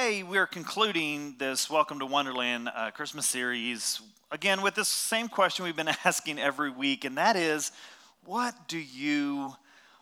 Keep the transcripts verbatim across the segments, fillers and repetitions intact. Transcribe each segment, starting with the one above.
today we're concluding this Welcome to Wonderland uh, Christmas series, again, with this same question we've been asking every week, and that is, what do you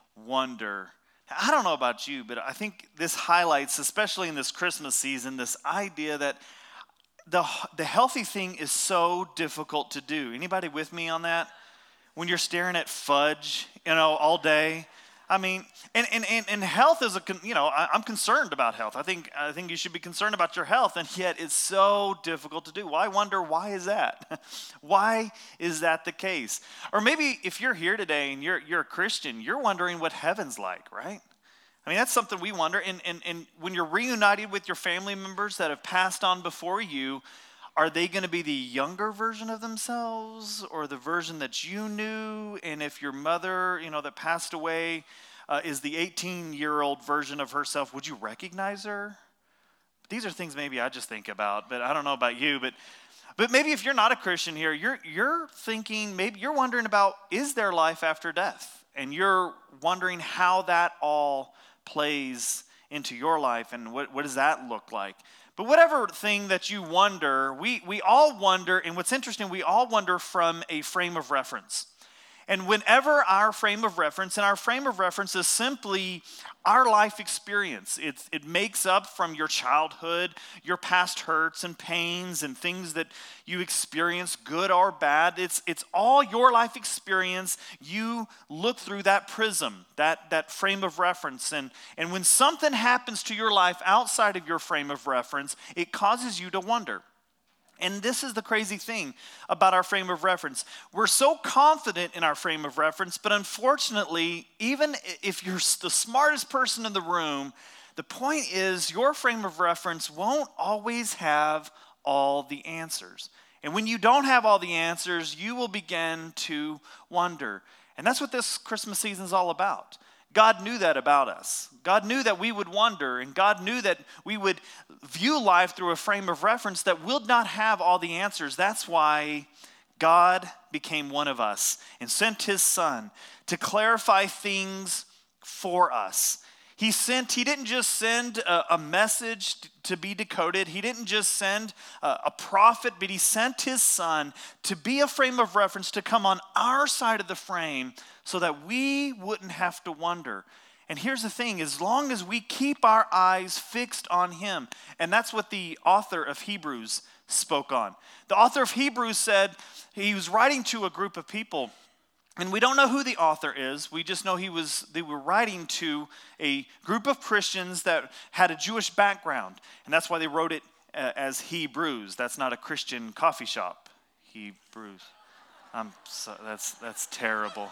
wonder? I don't know about you, but I think this highlights, especially in this Christmas season, this idea that the, the healthy thing is so difficult to do. Anybody with me on that? When you're staring at fudge, you know, all day. I mean, and, and, and, and health is a, you know, I, I'm concerned about health. I think I think you should be concerned about your health, and yet it's so difficult to do. Well, I wonder, why is that? Why is that the case? Or maybe if you're here today and you're you're a Christian, you're wondering what heaven's like, right? I mean, that's something we wonder. And, and, and when you're reunited with your family members that have passed on before you, are they going to be the younger version of themselves or the version that you knew? And if your mother, you know, that passed away uh, is the eighteen-year-old version of herself, would you recognize her? These are things maybe I just think about, but I don't know about you. But but maybe if you're not a Christian here, you're you're thinking, maybe you're wondering about, is there life after death? And you're wondering how that all plays into your life and what, what does that look like? But whatever thing that you wonder, we, we all wonder, and what's interesting, we all wonder from a frame of reference. And whenever our frame of reference, and our frame of reference is simply our life experience. It, it makes up from your childhood, your past hurts and pains and things that you experience, good or bad. It's, it's all your life experience. You look through that prism, that, that frame of reference. And, and when something happens to your life outside of your frame of reference, it causes you to wonder. And this is the crazy thing about our frame of reference. We're so confident in our frame of reference, but unfortunately, even if you're the smartest person in the room, the point is your frame of reference won't always have all the answers. And when you don't have all the answers, you will begin to wonder. And that's what this Christmas season is all about. God knew that about us. God knew that we would wonder, and God knew that we would view life through a frame of reference that will not have all the answers. That's why God became one of us and sent his son to clarify things for us. He sent, he didn't just send a, a message to be decoded. He didn't just send a, a prophet, but he sent his son to be a frame of reference, to come on our side of the frame so that we wouldn't have to wonder. And here's the thing, as long as we keep our eyes fixed on him, and that's what the author of Hebrews spoke on. The author of Hebrews said, he was writing to a group of people, and we don't know who the author is. We just know he was. They were writing to a group of Christians that had a Jewish background, and that's why they wrote it uh, as Hebrews. That's not a Christian coffee shop. Hebrews. I'm so, that's that's terrible.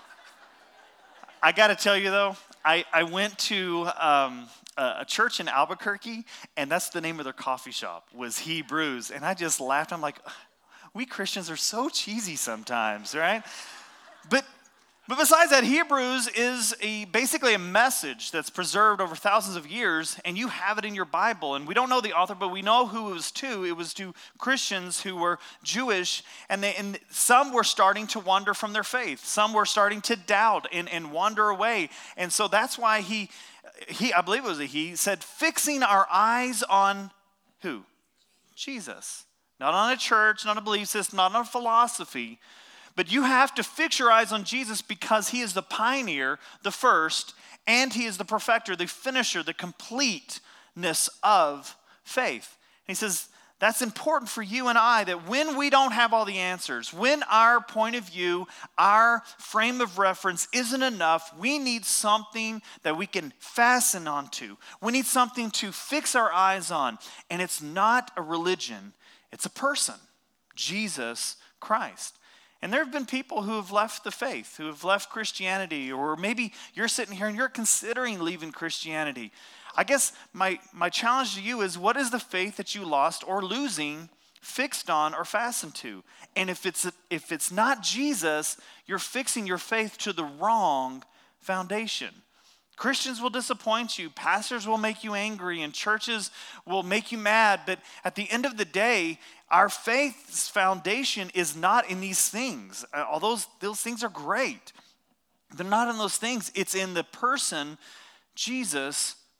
I got to tell you though, I I went to um, a, a church in Albuquerque, and that's the name of their coffee shop was Hebrews, and I just laughed. I'm like, we Christians are so cheesy sometimes, right? But but besides that, Hebrews is a basically a message that's preserved over thousands of years, and you have it in your Bible. And we don't know the author, but we know who it was to. It was to Christians who were Jewish, and, they, and some were starting to wander from their faith. Some were starting to doubt and, and wander away. And so that's why he, he, I believe it was a he, said, fixing our eyes on who? Jesus. Not on a church, not a belief system, not on a philosophy. But you have to fix your eyes on Jesus because he is the pioneer, the first, and he is the perfecter, the finisher, the completeness of faith. And he says that's important for you and I, that when we don't have all the answers, when our point of view, our frame of reference isn't enough, we need something that we can fasten onto. We need something to fix our eyes on. And it's not a religion, it's a person, Jesus Christ. And there have been people who have left the faith, who have left Christianity, or maybe you're sitting here and you're considering leaving Christianity. I guess my, my challenge to you is, what is the faith that you lost or losing fixed on or fastened to? And if it's, if it's not Jesus, you're fixing your faith to the wrong foundation. Christians will disappoint you, pastors will make you angry, and churches will make you mad. But at the end of the day, our faith's foundation is not in these things. Although those, those things are great, they're not in those things. It's in the person, Jesus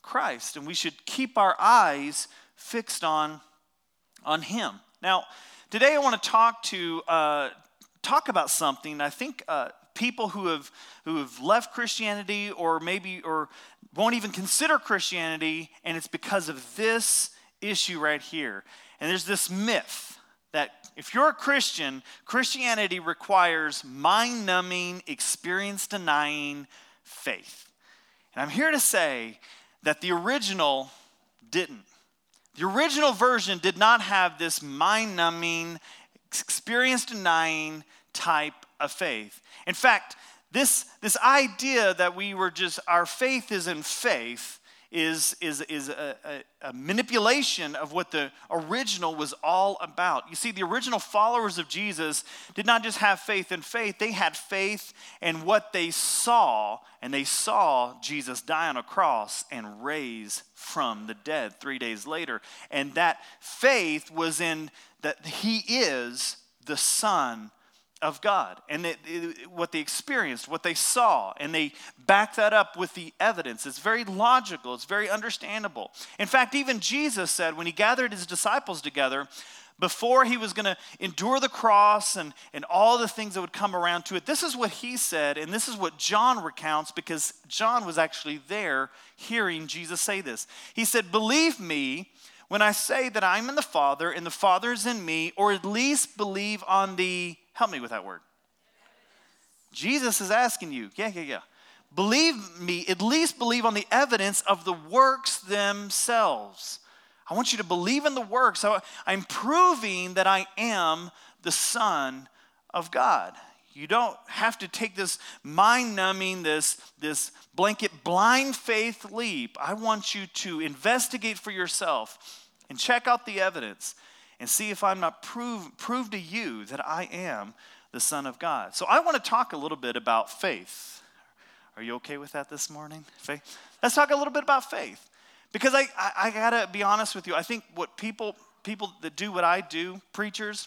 Christ, and we should keep our eyes fixed on, on him. Now, today I want to talk to uh, talk about something. I think uh, people who have who have left Christianity, or maybe or won't even consider Christianity, and it's because of this issue right here. And there's this myth that if you're a Christian, Christianity requires mind-numbing, experience-denying faith. And I'm here to say that the original didn't. The original version did not have this mind-numbing, experience-denying type of faith. In fact, this, this idea that we were just, our faith is in faith is, is, is a, a, a manipulation of what the original was all about. You see, the original followers of Jesus did not just have faith in faith, they had faith in what they saw, and they saw Jesus die on a cross and raise from the dead three days later. And that faith was in that he is the Son of God, and it, it, what they experienced, what they saw, and they back that up with the evidence. It's very logical. It's very understandable. In fact, even Jesus said when he gathered his disciples together, before he was going to endure the cross and, and all the things that would come around to it, this is what he said, and this is what John recounts, because John was actually there hearing Jesus say this. He said, "Believe me when I say that I'm in the Father and the Father is in me, or at least believe on the," help me with that word. Jesus is asking you, yeah, yeah, yeah. Believe me, at least believe on the evidence of the works themselves. I want you to believe in the works. I'm proving that I am the Son of God. You don't have to take this mind-numbing, this, this blanket blind faith leap. I want you to investigate for yourself and check out the evidence and see if I'm not prove, prove to you that I am the Son of God. So I want to talk a little bit about faith. Are you okay with that this morning? Faith? Let's talk a little bit about faith. Because I, I, I got to be honest with you. I think what people, people that do what I do, preachers,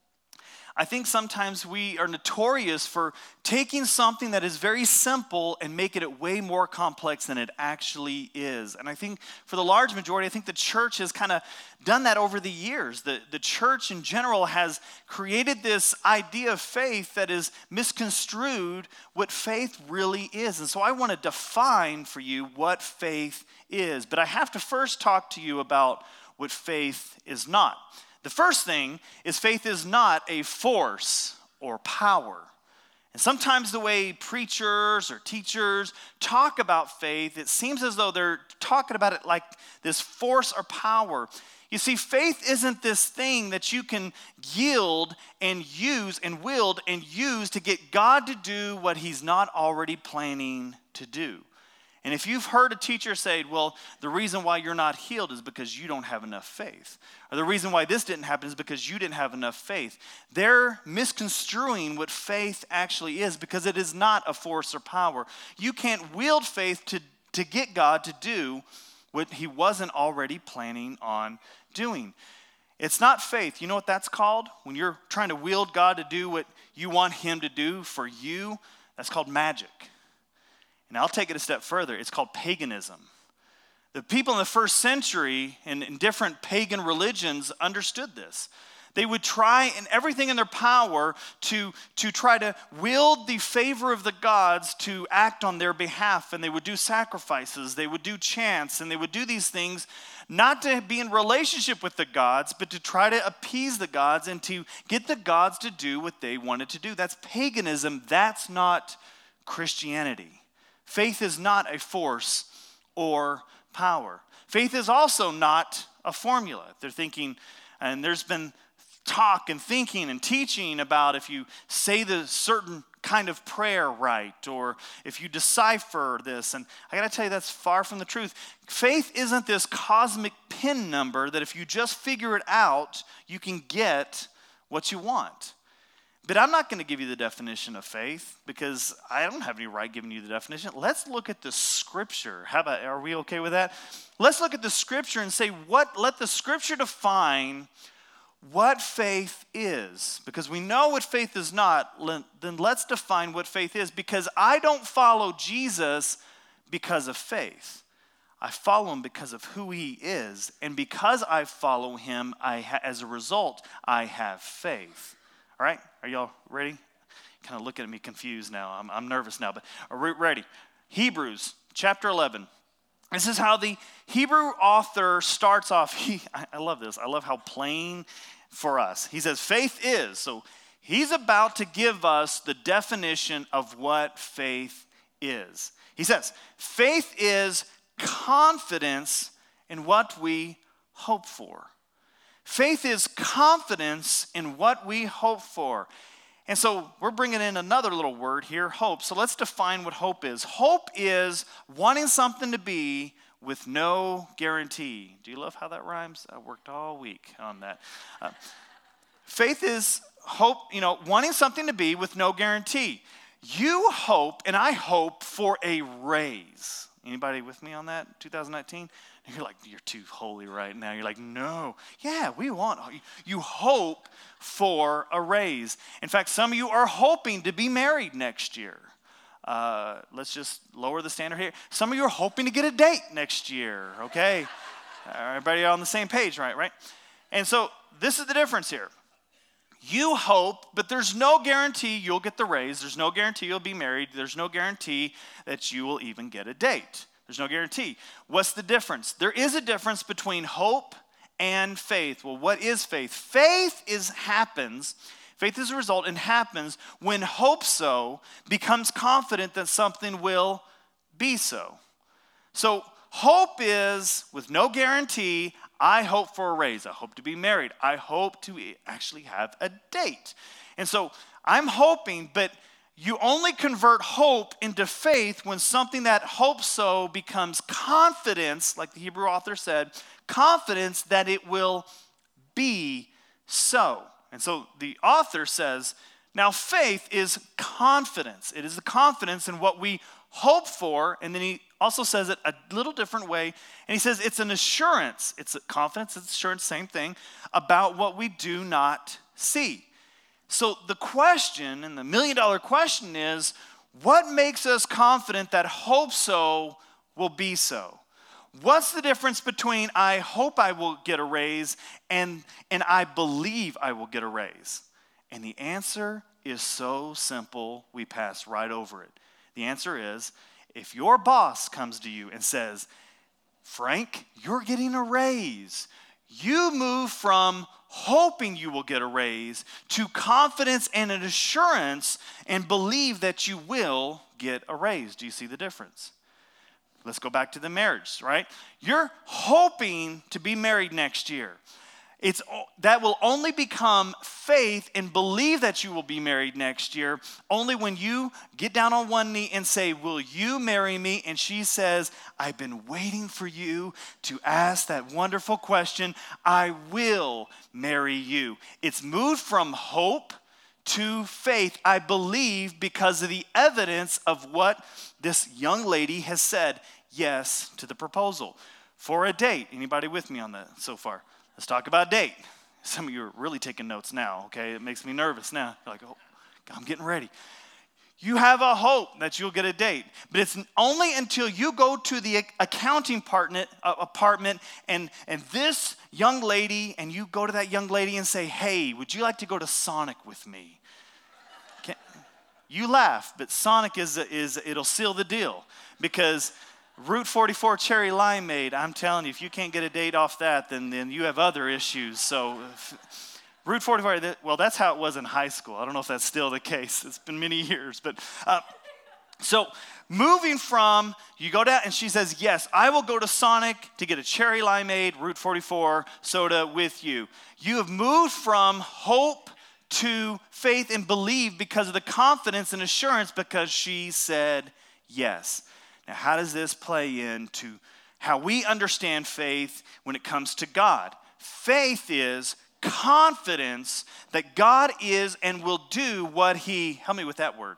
I think sometimes we are notorious for taking something that is very simple and making it way more complex than it actually is. And I think for the large majority, I think the church has kind of done that over the years. The, the church in general has created this idea of faith that is misconstrued what faith really is. And so I want to define for you what faith is. But I have to first talk to you about what faith is not. The first thing is faith is not a force or power. And sometimes the way preachers or teachers talk about faith, it seems as though they're talking about it like this force or power. You see, faith isn't this thing that you can yield and use and wield and use to get God to do what he's not already planning to do. And if you've heard a teacher say, well, the reason why you're not healed is because you don't have enough faith, or the reason why this didn't happen is because you didn't have enough faith, they're misconstruing what faith actually is, because it is not a force or power. You can't wield faith to, to get God to do what he wasn't already planning on doing. It's not faith. You know what that's called? When you're trying to wield God to do what you want him to do for you, that's called magic. And I'll take it a step further. It's called paganism. The people in the first century in, in different pagan religions understood this. They would try in everything in their power to, to try to wield the favor of the gods to act on their behalf. And they would do sacrifices, they would do chants, and they would do these things not to be in relationship with the gods, but to try to appease the gods and to get the gods to do what they wanted to do. That's paganism. That's not Christianity. Faith is not a force or power. Faith is also not a formula. They're thinking, and there's been talk and thinking and teaching about if you say the certain kind of prayer right, or if you decipher this. And I got to tell you, that's far from the truth. Faith isn't this cosmic pin number that if you just figure it out, you can get what you want. But I'm not going to give you the definition of faith because I don't have any right giving you the definition. Let's look at the scripture. How about, are we okay with that? Let's look at the scripture and say, what? Let the scripture define what faith is. Because we know what faith is not, then let's define what faith is. Because I don't follow Jesus because of faith. I follow him because of who he is. And because I follow him, I ha- as a result, I have faith. All right? Are y'all ready? Kind of looking at me confused now. I'm, I'm nervous now, but are we ready? Hebrews chapter eleven. This is how the Hebrew author starts off. He, I, I love this. I love how plain for us. He says, faith is. So he's about to give us the definition of what faith is. He says, faith is confidence in what we hope for. Faith is confidence in what we hope for. And so we're bringing in another little word here, hope. So let's define what hope is. Hope is wanting something to be with no guarantee. Do you love how that rhymes? I worked all week on that. Uh, faith is hope, you know, wanting something to be with no guarantee. You hope, and I hope, for a raise. Anybody with me on that, two thousand nineteen? And you're like, you're too holy right now. You're like, no. Yeah, we want, you hope for a raise. In fact, some of you are hoping to be married next year. Uh, let's just lower the standard here. Some of you are hoping to get a date next year, okay? Everybody on the same page, right? Right? And so this is the difference here. You hope, but there's no guarantee you'll get the raise. There's no guarantee you'll be married. There's no guarantee that you will even get a date. There's no guarantee. What's the difference? There is a difference between hope and faith. Well, what is faith? Faith is happens, faith is a result and happens when hope so becomes confident that something will be so. So hope is with no guarantee. I hope for a raise. I hope to be married. I hope to actually have a date. And so I'm hoping, but you only convert hope into faith when something that hopes so becomes confidence, like the Hebrew author said, confidence that it will be so. And so the author says, now faith is confidence. It is the confidence in what we hope for, and then he also says it a little different way, and he says it's an assurance. It's a confidence, it's assurance, same thing, about what we do not see. So the question, and the million dollar question is, what makes us confident that hope so will be so? What's the difference between I hope I will get a raise and, and I believe I will get a raise? And the answer is so simple, we pass right over it. The answer is, if your boss comes to you and says, Frank, you're getting a raise, you move from hoping you will get a raise to confidence and an assurance and believe that you will get a raise. Do you see the difference? Let's go back to the marriage, right? You're hoping to be married next year. It's that will only become faith and believe that you will be married next year only when you get down on one knee and say, will you marry me? And she says, I've been waiting for you to ask that wonderful question. I will marry you. It's moved from hope to faith. I believe because of the evidence of what this young lady has said yes to the proposal for a date. Anybody with me on that so far? Let's talk about date. Some of you are really taking notes now, okay? It makes me nervous now. You're like, oh, I'm getting ready. You have a hope that you'll get a date, but it's only until you go to the accounting apartment, uh, apartment and, and this young lady, and you go to that young lady and say, hey, would you like to go to Sonic with me? Can, you laugh, but Sonic is, is it'll seal the deal because Route forty-four cherry limeade, I'm telling you, if you can't get a date off that, then, then you have other issues. So if, Route forty-four, well, that's how it was in high school. I don't know if that's still the case. It's been many years. But uh, so moving from, you go down, and she says, yes, I will go to Sonic to get a cherry limeade, Route forty-four soda with you. You have moved from hope to faith and believe because of the confidence and assurance because she said yes. Now, how does this play into how we understand faith when it comes to God? Faith is confidence that God is and will do what he, help me with that word,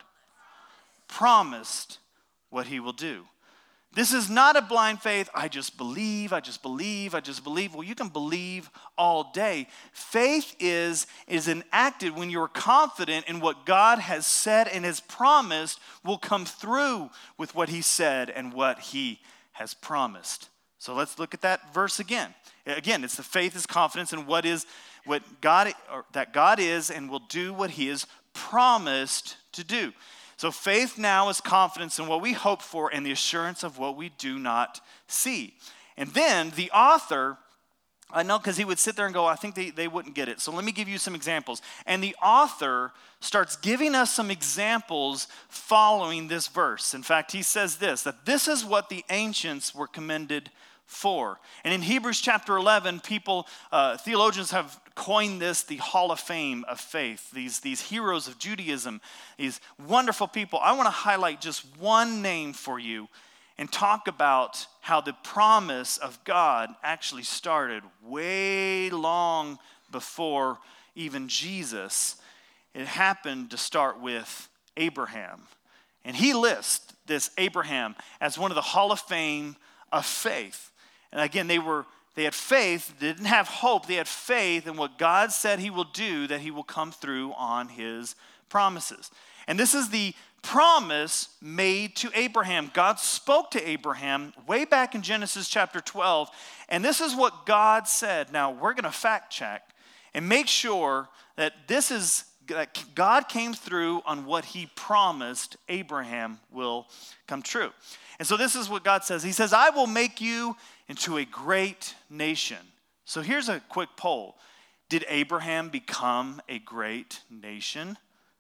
promised what he will do. This is not a blind faith. I just believe, I just believe, I just believe. Well, you can believe all day. Faith is, is enacted when you're confident in what God has said and has promised will come through with what he said and what he has promised. So let's look at that verse again. Again, it's the faith is confidence in what is what God or that God is and will do what he has promised to do. So faith now is confidence in what we hope for and the assurance of what we do not see. And then the author, I know because he would sit there and go, I think they, they wouldn't get it. So let me give you some examples. And the author starts giving us some examples following this verse. In fact, he says this, that this is what the ancients were commended for. And in Hebrews chapter eleven, people, uh, theologians have coined this the Hall of Fame of faith, these, these heroes of Judaism, these wonderful people. I want to highlight just one name for you and talk about how the promise of God actually started way long before even Jesus. It happened to start with Abraham. And he lists this Abraham as one of the Hall of Fame of faith. And again, they were they had faith, they didn't have hope. They had faith in what God said he will do, that he will come through on his promises. And this is the promise made to Abraham. God spoke to Abraham way back in Genesis chapter twelve. And this is what God said. Now, we're going to fact check and make sure that this is that God came through on what he promised Abraham will come true. And so this is what God says. He says, I will make you into a great nation. So here's a quick poll. Did Abraham become a great nation?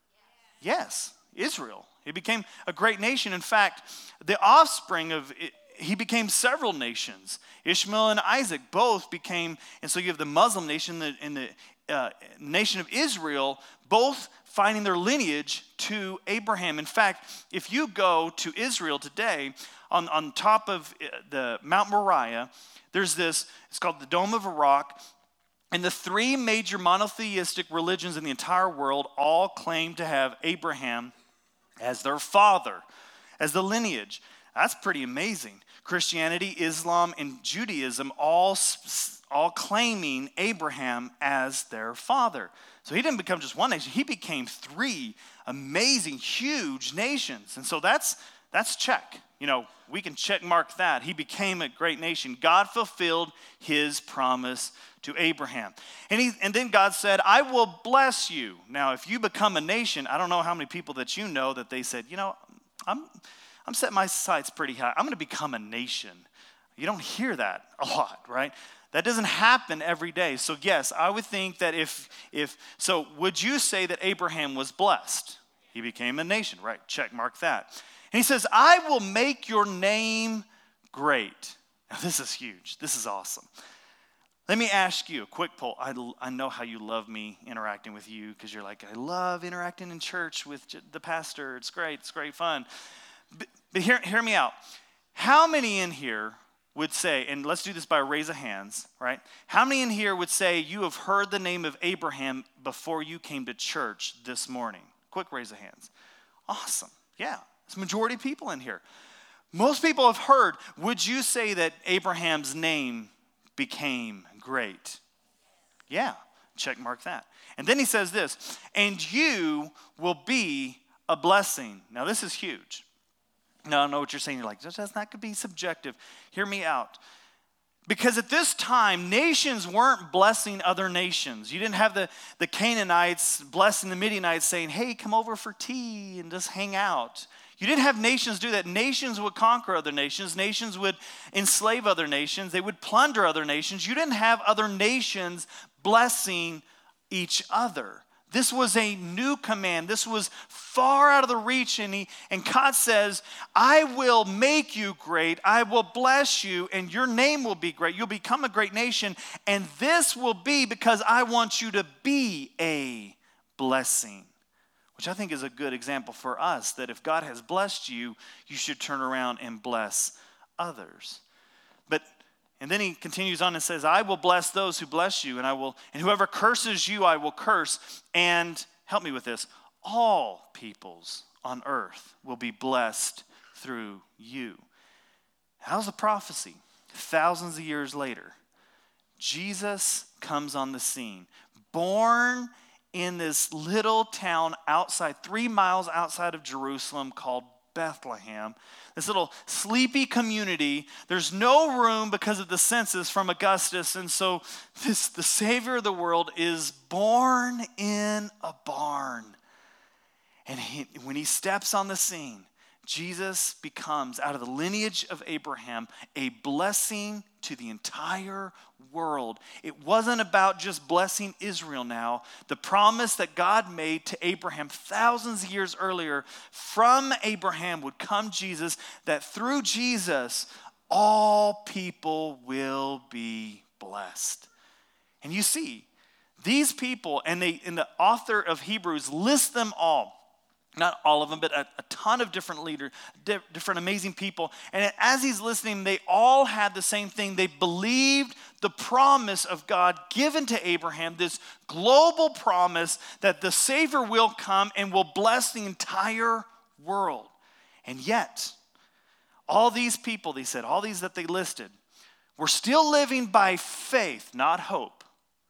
Yes, Israel. He became a great nation. In fact, the offspring of it, he became several nations. Ishmael and Isaac both became, and so you have the Muslim nation and the uh, nation of Israel, both finding their lineage to Abraham. In fact, if you go to Israel today, on, on top of the Mount Moriah, there's this, it's called the Dome of a Rock, and the three major monotheistic religions in the entire world all claim to have Abraham as their father, as the lineage. That's pretty amazing. Christianity, Islam, and Judaism all, all claiming Abraham as their father. So he didn't become just one nation. He became three amazing, huge nations. And so that's that's check. You know, we can check mark that. He became a great nation. God fulfilled his promise to Abraham. And he and then God said, I will bless you. Now, if you become a nation, I don't know how many people that you know that they said, you know, I'm I'm setting my sights pretty high. I'm going to become a nation. You don't hear that a lot, right? That doesn't happen every day. So yes, I would think that if, if so would you say that Abraham was blessed? He became a nation, right? Check mark that. And he says, I will make your name great. Now this is huge. This is awesome. Let me ask you a quick poll. I, I know how you love me interacting with you because you're like, I love interacting in church with the pastor. It's great. It's great fun. But, but hear, hear me out. How many in here would say, and let's do this by a raise of hands, right? How many in here would say you have heard the name of Abraham before you came to church this morning? Quick raise of hands. Awesome. Yeah, it's a majority of people in here. Most people have heard. Would you say that Abraham's name became great? Yeah, check mark that. And then he says this, and you will be a blessing. Now this is huge. Now I know what you're saying. You're like, that's not going to be subjective. Hear me out. Because at this time, nations weren't blessing other nations. You didn't have the, the Canaanites blessing the Midianites saying, hey, come over for tea and just hang out. You didn't have nations do that. Nations would conquer other nations. Nations would enslave other nations. They would plunder other nations. You didn't have other nations blessing each other. This was a new command. This was far out of the reach. And, he, and God says, I will make you great. I will bless you, and your name will be great. You'll become a great nation. And this will be because I want you to be a blessing, which I think is a good example for us, that if God has blessed you, you should turn around and bless others. But And then he continues on and says, I will bless those who bless you, and I will, and whoever curses you, I will curse. And help me with this, all peoples on earth will be blessed through you. How's the prophecy? Thousands of years later, Jesus comes on the scene, born in this little town outside, three miles outside of Jerusalem called Bethlehem, this little sleepy community. There's no room because of the census from Augustus, and so this the Savior of the world is born in a barn. And he, when he steps on the scene, Jesus becomes, out of the lineage of Abraham, a blessing to the entire world. It wasn't about just blessing Israel now. The promise that God made to Abraham thousands of years earlier, from Abraham would come Jesus, that through Jesus, all people will be blessed. And you see, these people, and, they, and the author of Hebrews lists them all. Not all of them, but a, a ton of different leaders, di- different amazing people. And as he's listening, they all had the same thing. They believed the promise of God given to Abraham, this global promise that the Savior will come and will bless the entire world. And yet, all these people, they said, all these that they listed, were still living by faith, not hope,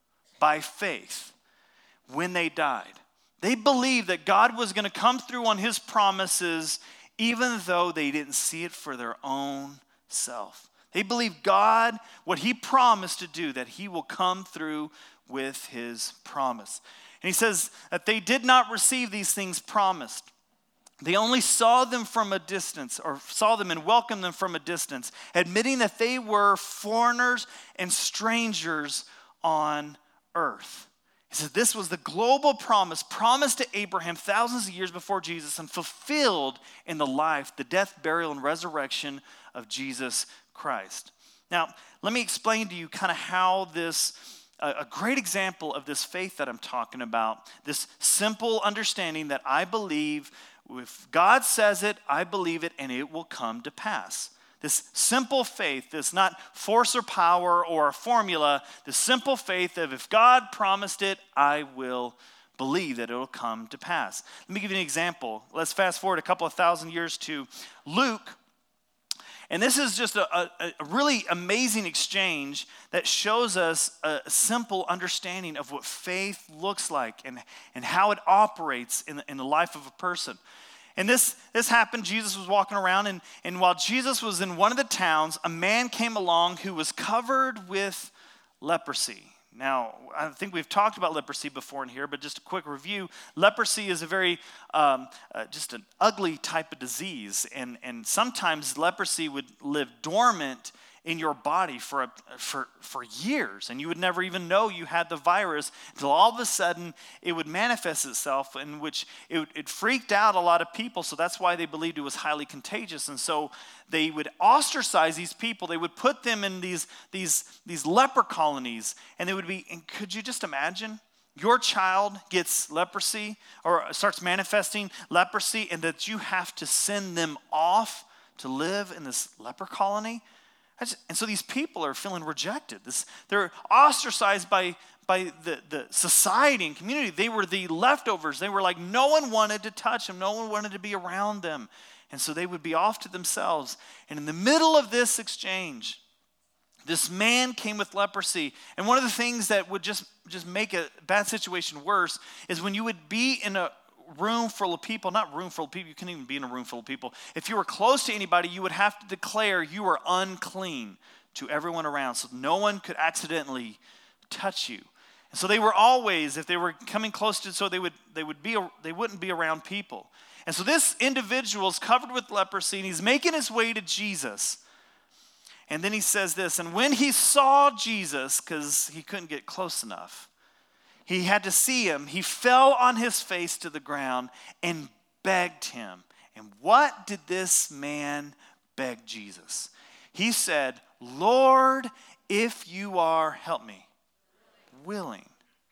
by faith when they died. They believed that God was going to come through on his promises even though they didn't see it for their own self. They believed God, what he promised to do, that he will come through with his promise. And he says that they did not receive these things promised. They only saw them from a distance, or saw them and welcomed them from a distance, admitting that they were foreigners and strangers on earth. He said this was the global promise, promised to Abraham thousands of years before Jesus and fulfilled in the life, the death, burial, and resurrection of Jesus Christ. Now, let me explain to you kind of how this, uh, a great example of this faith that I'm talking about, this simple understanding that I believe, if God says it, I believe it, and it will come to pass. This simple faith, this not force or power or a formula, the simple faith of if God promised it, I will believe that it will come to pass. Let me give you an example. Let's fast forward a couple of thousand years to Luke. And this is just a, a, a really amazing exchange that shows us a simple understanding of what faith looks like and, and how it operates in the, in the life of a person. And this, this happened, Jesus was walking around, and, and while Jesus was in one of the towns, a man came along who was covered with leprosy. Now, I think we've talked about leprosy before in here, but just a quick review. Leprosy is a very, um, uh, just an ugly type of disease, and, and sometimes leprosy would live dormant in your body for, a, for, for years, and you would never even know you had the virus until all of a sudden it would manifest itself, in which it, it freaked out a lot of people, so that's why they believed it was highly contagious. And so they would ostracize these people. They would put them in these, these, these leper colonies, and they would be, and could you just imagine? Your child gets leprosy or starts manifesting leprosy, and that you have to send them off to live in this leper colony? And so these people are feeling rejected. This, they're ostracized by, by the, the society and community. They were the leftovers. They were like, no one wanted to touch them. No one wanted to be around them. And so they would be off to themselves. And in the middle of this exchange, this man came with leprosy. And one of the things that would just, just make a bad situation worse is when you would be in a room full of people, not room full of people, you couldn't even be in a room full of people. If you were close to anybody, you would have to declare you were unclean to everyone around, so no one could accidentally touch you. And so they were always, if they were coming close to, so they would they would be they wouldn't be around people. And so this individual is covered with leprosy, and he's making his way to Jesus. And then he says this, and when he saw Jesus, because he couldn't get close enough, he had to see him. He fell on his face to the ground and begged him. And what did this man beg Jesus? He said, Lord, if you are, help me, willing.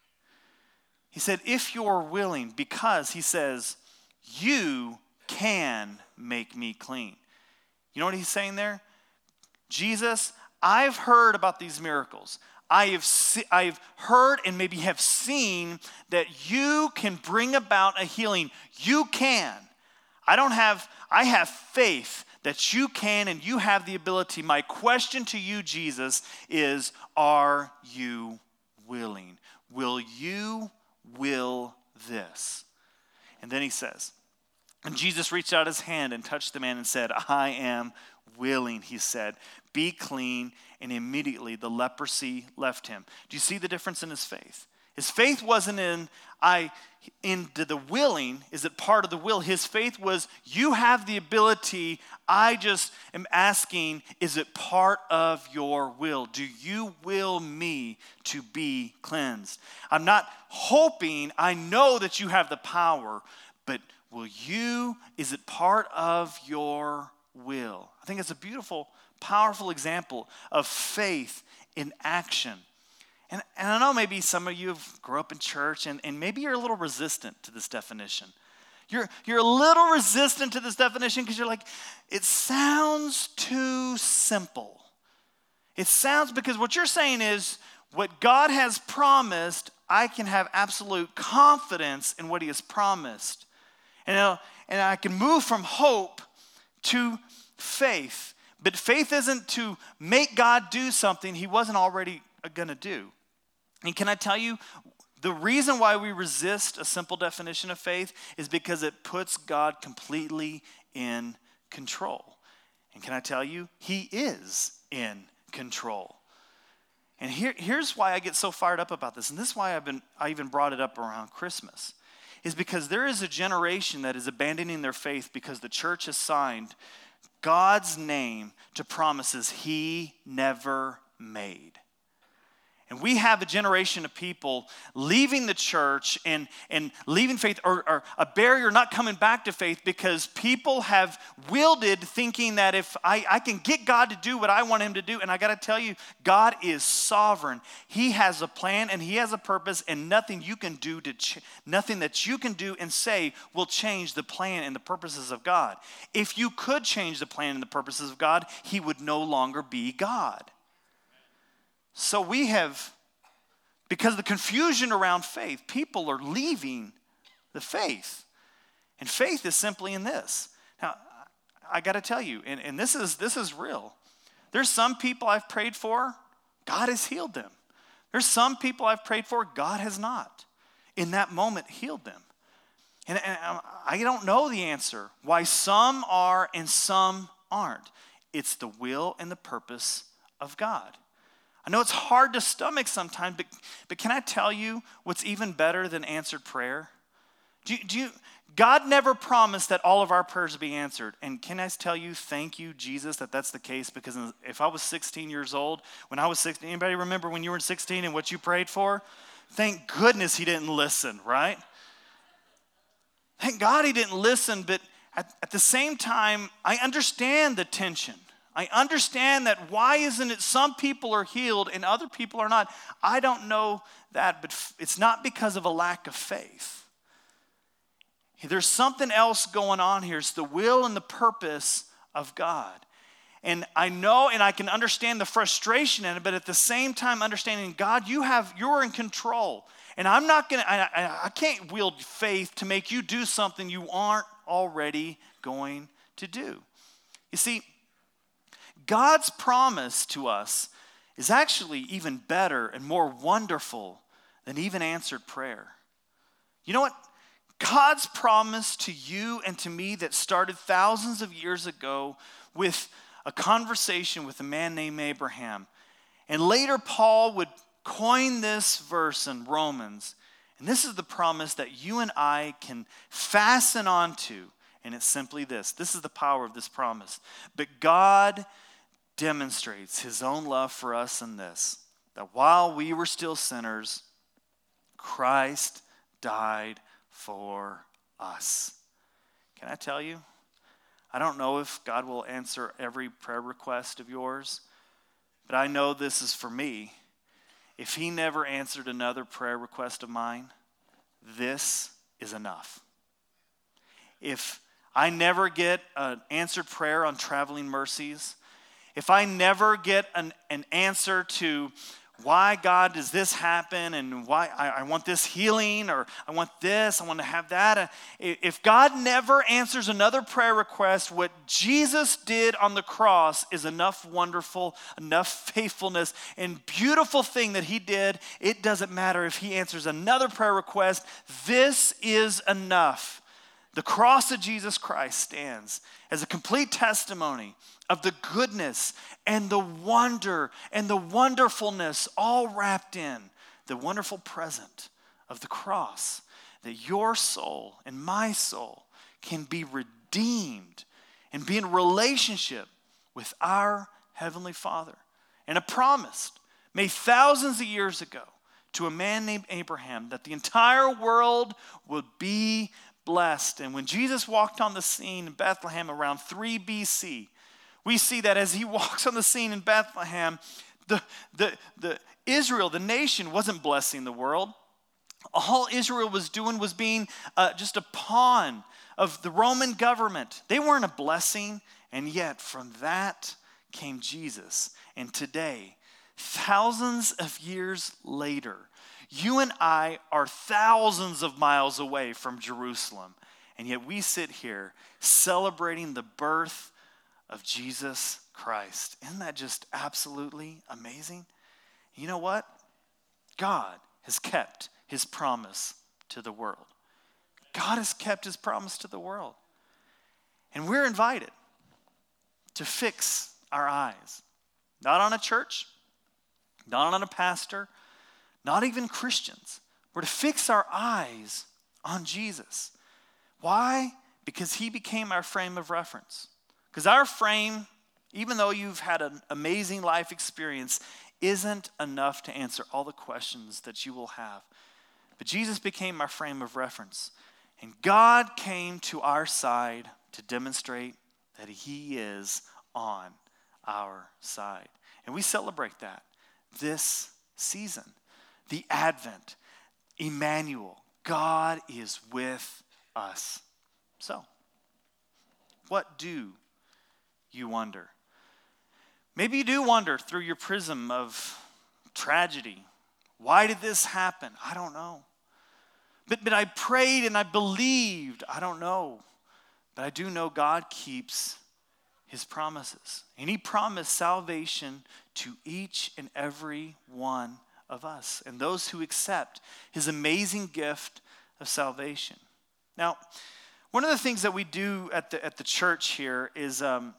He said, if you're willing, because he says, you can make me clean. You know what he's saying there? Jesus, I've heard about these miracles. I have se- I've heard and maybe have seen that you can bring about a healing. You can. I don't have, I have faith that you can and you have the ability. My question to you, Jesus, is, are you willing? Will you will this? And then he says, And Jesus reached out his hand and touched the man and said, I am willing, he said, be clean. And immediately the leprosy left him. Do you see the difference in his faith? His faith wasn't in, I, into the willing. Is it part of the will? His faith was, you have the ability. I just am asking, is it part of your will? Do you will me to be cleansed? I'm not hoping, I know that you have the power, but will you, is it part of your will? I think it's a beautiful, powerful example of faith in action. And, and I know maybe some of you have grew up in church and, and maybe you're a little resistant to this definition. You're, you're a little resistant to this definition because you're like, it sounds too simple. It sounds, because what you're saying is what God has promised, I can have absolute confidence in what he has promised. And, uh, and I can move from hope to faith. But faith isn't to make God do something he wasn't already going to do. And can I tell you, the reason why we resist a simple definition of faith is because it puts God completely in control. And can I tell you, he is in control. And here, here's why I get so fired up about this, and this is why I've been, I even brought it up around Christmas, is because there is a generation that is abandoning their faith because the church has signed God's name to promises he never made. And we have a generation of people leaving the church and, and leaving faith, or, or a barrier not coming back to faith because people have wielded thinking that if I, I can get God to do what I want him to do, and I got to tell you, God is sovereign. He has a plan and he has a purpose, and nothing you can do to ch- nothing that you can do and say will change the plan and the purposes of God. If you could change the plan and the purposes of God, he would no longer be God. So we have, because of the confusion around faith, people are leaving the faith. And faith is simply in this. Now, I got to tell you, and, and this is this is real. There's some people I've prayed for, God has healed them. There's some people I've prayed for, God has not, in that moment, healed them. And, and I don't know the answer why some are and some aren't. It's the will and the purpose of God. I know it's hard to stomach sometimes, but, but can I tell you what's even better than answered prayer? Do you, do you, God never promised that all of our prayers would be answered. And can I tell you, thank you, Jesus, that that's the case? Because if I was sixteen years old, when I was sixteen, anybody remember when you were sixteen and what you prayed for? Thank goodness he didn't listen, right? Thank God he didn't listen, but at, at the same time, I understand the tension. I understand that why isn't it some people are healed and other people are not? I don't know that, but it's not because of a lack of faith. There's something else going on here. It's the will and the purpose of God. And I know and I can understand the frustration in it, but at the same time understanding, God, you have, you're in control. And I'm not going to, I, I can't wield faith to make you do something you aren't already going to do. You see, God's promise to us is actually even better and more wonderful than even answered prayer. You know what? God's promise to you and to me that started thousands of years ago with a conversation with a man named Abraham. And later Paul would coin this verse in Romans. And this is the promise that you and I can fasten onto. And it's simply this. This is the power of this promise. But God demonstrates his own love for us in this, that while we were still sinners, Christ died for us. Can I tell you? I don't know if God will answer every prayer request of yours, but I know this is for me. If he never answered another prayer request of mine, this is enough. If I never get an answered prayer on traveling mercies, if I never get an, an answer to why, God, does this happen, and why I, I want this healing, or I want this, I want to have that. Uh, if God never answers another prayer request, what Jesus did on the cross is enough wonderful, enough faithfulness, and beautiful thing that he did. It doesn't matter if he answers another prayer request. This is enough The cross of Jesus Christ stands as a complete testimony of the goodness and the wonder and the wonderfulness all wrapped in the wonderful present of the cross, that your soul and my soul can be redeemed and be in relationship with our Heavenly Father. And a promise made thousands of years ago to a man named Abraham that the entire world would be blessed. And when Jesus walked on the scene in Bethlehem around three B C, we see that as he walks on the scene in Bethlehem, the, the, the Israel, the nation, wasn't blessing the world. All Israel was doing was being uh, just a pawn of the Roman government. They weren't a blessing, and yet from that came Jesus. And today, thousands of years later, you and I are thousands of miles away from Jerusalem, and yet we sit here celebrating the birth of Jesus Christ. Isn't that just absolutely amazing? You know what? God has kept his promise to the world. God has kept his promise to the world. And we're invited to fix our eyes, not on a church, not on a pastor, not even Christians. We're to fix our eyes on Jesus. Why? Because he became our frame of reference. Because our frame, even though you've had an amazing life experience, isn't enough to answer all the questions that you will have. But Jesus became our frame of reference. And God came to our side to demonstrate that he is on our side. And we celebrate that this season. The Advent, Emmanuel, God is with us. So, what do you wonder? Maybe you do wonder through your prism of tragedy. Why did this happen? I don't know. But, but I prayed and I believed. I don't know. But I do know God keeps his promises. And he promised salvation to each and every one of us and those who accept his amazing gift of salvation. Now, one of the things that we do at the at the church here is um,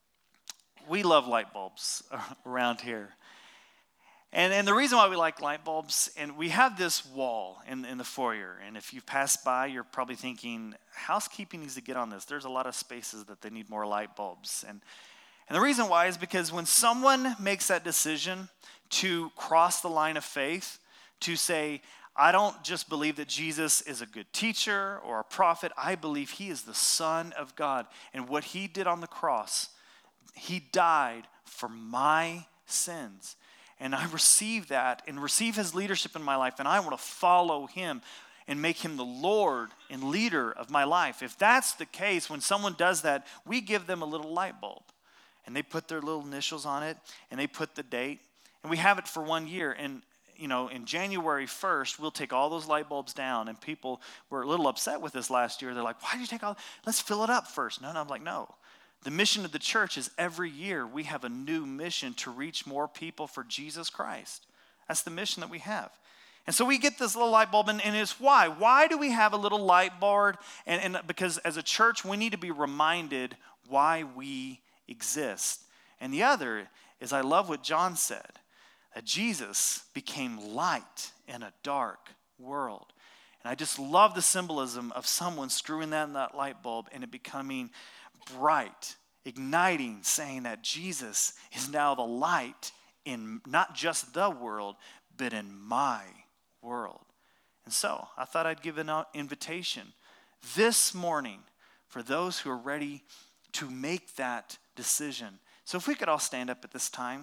we love light bulbs around here. And, and the reason why we like light bulbs, and we have this wall in, in the foyer, and if you've passed by, you're probably thinking, housekeeping needs to get on this. There's a lot of spaces that they need more light bulbs. And, and the reason why is because when someone makes that decision to cross the line of faith, to say, I don't just believe that Jesus is a good teacher or a prophet, I believe he is the Son of God. And what he did on the cross, he died for my sins. And I receive that and receive his leadership in my life, and I want to follow him and make him the Lord and leader of my life. If that's the case, when someone does that, we give them a little light bulb. And they put their little initials on it, and they put the date. And we have it for one year. And, you know, in January first, we'll take all those light bulbs down. And people were a little upset with us last year. They're like, why did you take all, let's fill it up first. No, no, I'm like, no. The mission of the church is every year we have a new mission to reach more people for Jesus Christ. That's the mission that we have. And so we get this little light bulb, and, and it's why. Why do we have a little light bulb? And, and because as a church, we need to be reminded why we exist. And the other is, I love what John said, that Jesus became light in a dark world. And I just love the symbolism of someone screwing that in that light bulb and it becoming bright, igniting, saying that Jesus is now the light in not just the world, but in my world. And so I thought I'd give an invitation this morning for those who are ready to make that decision. So if we could all stand up at this time.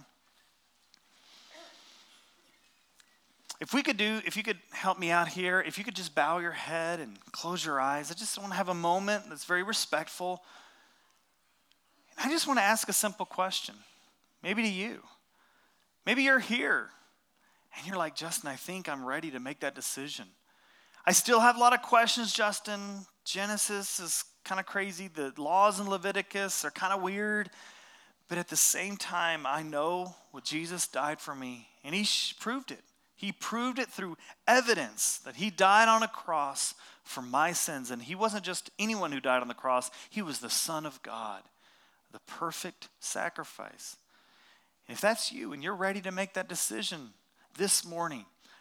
If we could do, if you could help me out here, if you could just bow your head and close your eyes. I just want to have a moment that's very respectful. And I just want to ask a simple question, maybe to you. Maybe you're here and you're like, Justin, I think I'm ready to make that decision. I still have a lot of questions, Justin. Genesis is kind of crazy. The laws in Leviticus are kind of weird. But at the same time, I know what Jesus died for me, and he proved it. He proved it through evidence that he died on a cross for my sins. And he wasn't just anyone who died on the cross. He was the Son of God, the perfect sacrifice. And if that's you and you're ready to make that decision this morning,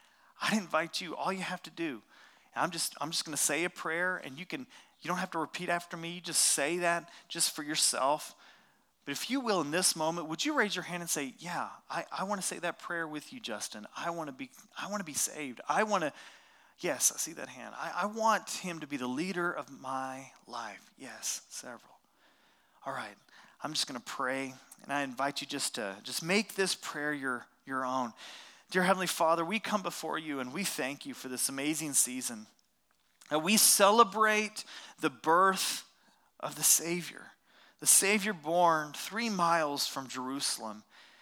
I invite you, all you have to do, I'm just I'm just going to say a prayer, and you can you don't have to repeat after me. You just say that just for yourself. But if you will in this moment, would you raise your hand and say, yeah, I, I want to say that prayer with you, Justin. I want to be I want to be saved. I want to, yes, I see that hand. I, I want him to be the leader of my life. Yes, several. All right, I'm just going to pray, and I invite you just to just make this prayer your, your own. Dear Heavenly Father, we come before you, and we thank you for this amazing season. That we celebrate the birth of the Savior. The Savior born three miles from Jerusalem.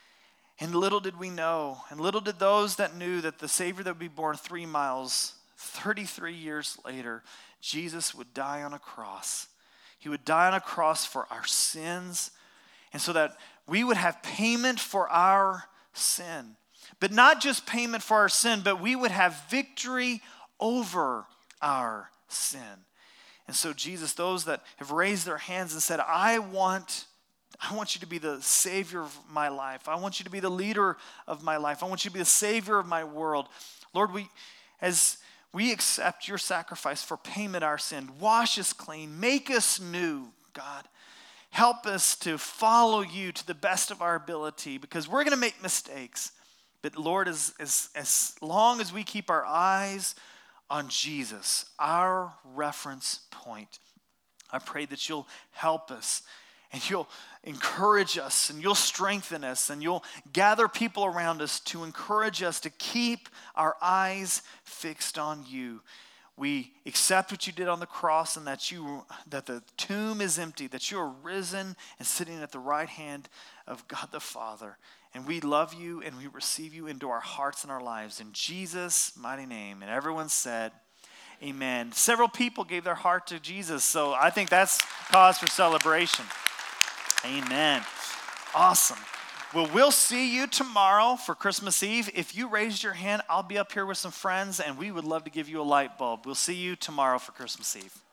And little did we know, and little did those that knew that the Savior that would be born three miles, thirty-three years later, Jesus would die on a cross. He would die on a cross for our sins, and so that we would have payment for our sin. But not just payment for our sin, but we would have victory over our sin. And so, Jesus, those that have raised their hands and said, I want, I want you to be the Savior of my life. I want you to be the leader of my life. I want you to be the Savior of my world. Lord, we, as we accept your sacrifice for payment of our sin, wash us clean, make us new, God. Help us to follow you to the best of our ability, because we're going to make mistakes. But Lord, as, as, as long as we keep our eyes on Jesus, our reference point, I pray that you'll help us, and you'll encourage us, and you'll strengthen us, and you'll gather people around us to encourage us to keep our eyes fixed on you. We accept what you did on the cross, and that you that the tomb is empty, that you are risen and sitting at the right hand of God the Father. And we love you, and we receive you into our hearts and our lives. In Jesus' mighty name. And everyone said, amen. Several people gave their heart to Jesus, so I think that's cause for celebration. Amen. Awesome. Well, we'll see you tomorrow for Christmas Eve. If you raised your hand, I'll be up here with some friends, and we would love to give you a light bulb. We'll see you tomorrow for Christmas Eve.